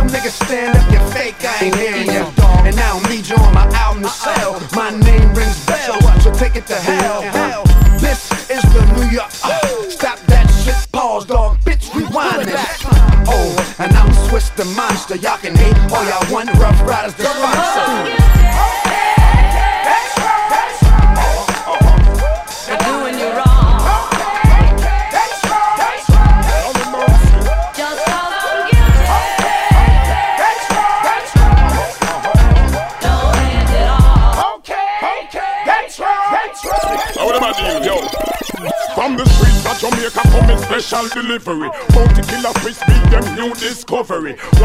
Real niggas stand up, you fake, I ain't hearing you. And I don't need you on my album to sell. My name rings bells, so take it to hell. This is the New York. Stop that shit, pause, dog, bitch, rewind this. Oh, and I'm Swiss the monster. Y'all can hate all y'all want, Rough Riders the sponsor. Yo, from the streets of Jamaica coming special delivery. Bounty killer, Chris, beat them new discovery.